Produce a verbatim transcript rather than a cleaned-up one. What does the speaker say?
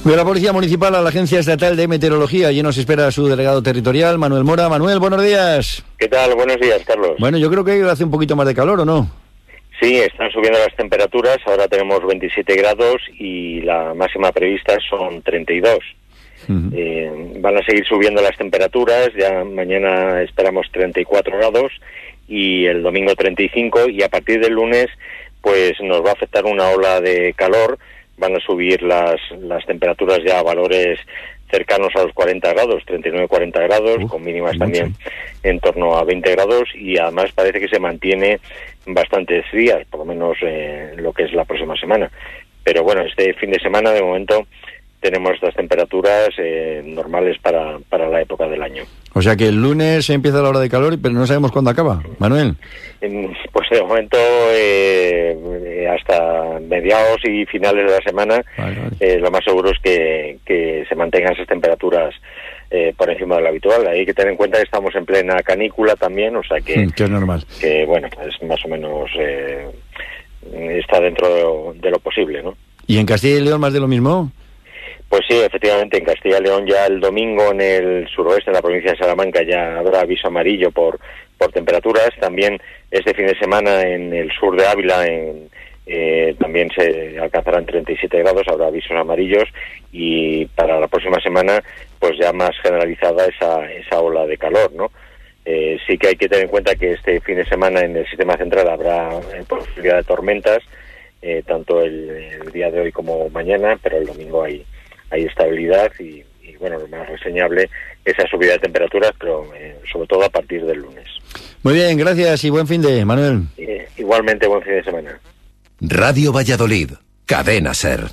De la Policía Municipal a la Agencia Estatal de Meteorología. Allí nos espera su delegado territorial, Manuel Mora. Manuel, buenos días. ¿Qué tal? Buenos días, Carlos. Bueno, yo creo que hace un poquito más de calor, ¿o no? Sí, están subiendo las temperaturas. Ahora tenemos veintisiete grados y la máxima prevista son treinta y dos. Uh-huh. Eh, van a seguir subiendo las temperaturas. Ya mañana esperamos treinta y cuatro grados y el domingo treinta y cinco. Y a partir del lunes, pues nos va a afectar una ola de calor. Van a subir las, las temperaturas ya a valores cercanos a los cuarenta grados, treinta y nueve, cuarenta grados, uh, con mínimas mucho. También en torno a veinte grados, y además parece que se mantiene bastantes días, por lo menos eh, lo que es la próxima semana. Pero bueno, este fin de semana de momento tenemos estas temperaturas eh, normales para, para la época del año. O sea que el lunes empieza la hora de calor, pero no sabemos cuándo acaba, Manuel. Pues de momento eh, hasta mediados y finales de la semana, vale, vale. Eh, lo más seguro es que, que se mantengan esas temperaturas eh, por encima de lo habitual. Hay que tener en cuenta que estamos en plena canícula también, o sea que... que es normal. Que bueno, es más o menos... Eh, está dentro de lo, de lo posible, ¿no? ¿Y en Castilla y León más de lo mismo? Pues sí, efectivamente, en Castilla y León ya el domingo en el suroeste, en la provincia de Salamanca, ya habrá aviso amarillo por por temperaturas. También este fin de semana en el sur de Ávila en, eh, también se alcanzarán treinta y siete grados, habrá avisos amarillos, y para la próxima semana pues ya más generalizada esa esa ola de calor, ¿no? Eh, sí que hay que tener en cuenta que este fin de semana en el sistema central habrá eh, posibilidad de tormentas, eh, tanto el, el día de hoy como mañana, pero el domingo hay hay estabilidad y, y bueno, lo más reseñable es esa subida de temperaturas, pero eh, sobre todo a partir del lunes. Muy bien, gracias y buen fin de, Manuel. Eh, igualmente, buen fin de semana. Radio Valladolid, Cadena SER.